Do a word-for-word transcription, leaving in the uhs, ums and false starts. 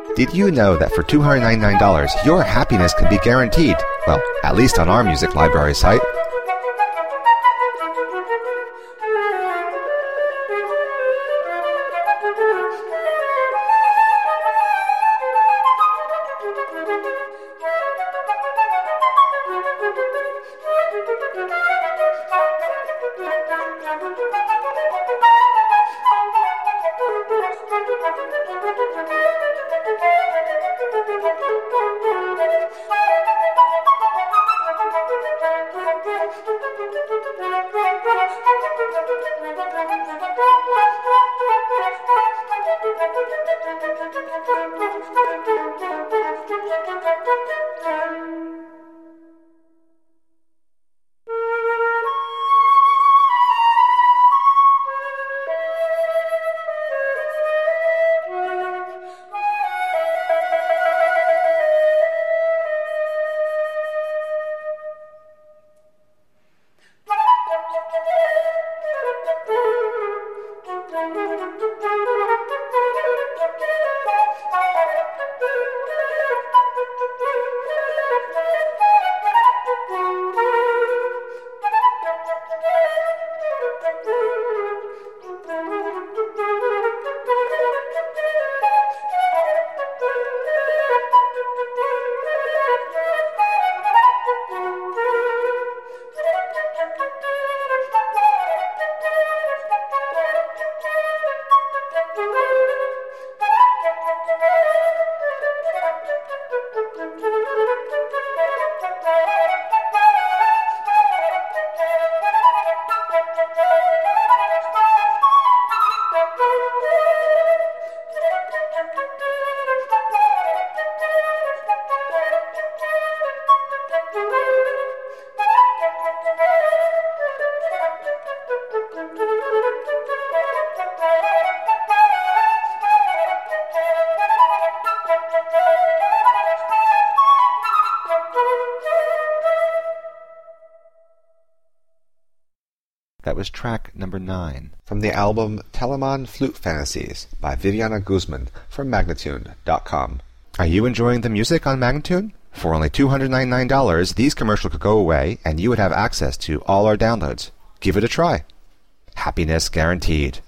Did you know that for two hundred ninety-nine dollars, your happiness can be guaranteed? Well, at least on our music library site. That was track number nine from the album Telemann Flute Fantasies by Viviana Guzman from Magnatune dot com. Are you enjoying the music on Magnatune? For only two hundred ninety-nine dollars, these commercials could go away and you would have access to all our downloads. Give it a try. Happiness guaranteed.